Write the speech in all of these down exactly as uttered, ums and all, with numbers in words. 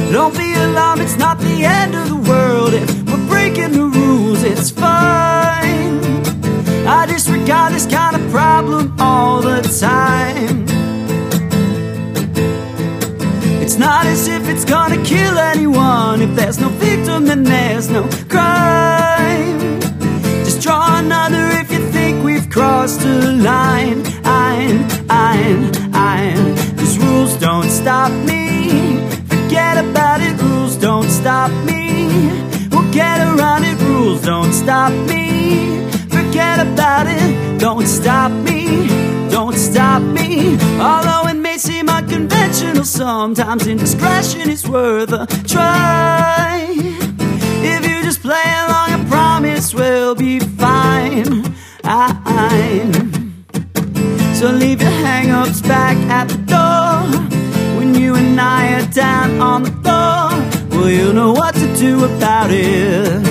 Don't be alarmed, it's not the end of the world. If we're breaking the rules, it's fine. I disregard this kind of problem all the time. It's not as if it's gonna kill anyone. If there's no victim, then there's no crime. Just draw another if you think we've crossed a line. Ein, ein, ein. Cause rules don't stop me. Forget about it, rules don't stop me. We'll get around it, rules don't stop me. Forget about it, don't stop me, don't stop me. Although it may seem unconventional, sometimes indiscretion is worth a try. If you just play along, I promise we'll be fine. So leave your hang-ups back at the door. When you and I are down on the floor, well, you know what to do about it.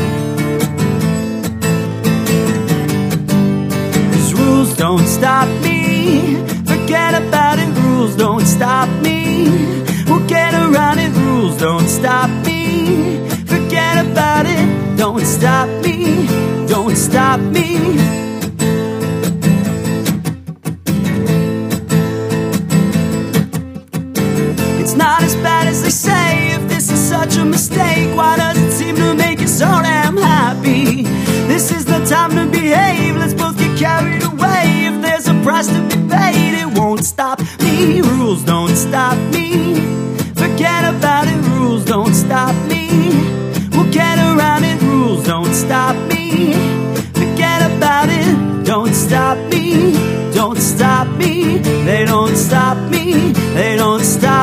Cause rules don't stop me. Forget about it, rules don't stop me. We'll get around it, rules don't stop me. Forget about it, don't stop me, don't stop me. It's not as bad as they say. If this is such a mistake, why does it seem to make you so damn happy? This is the time to behave, let's both get carried away. If there's a price to be paid, it won't stop me. Rules don't stop me. Forget about it, rules don't stop me. We'll get around it, rules don't stop me. Forget about it, don't stop me, don't stop me. They don't stop me, they don't stop me.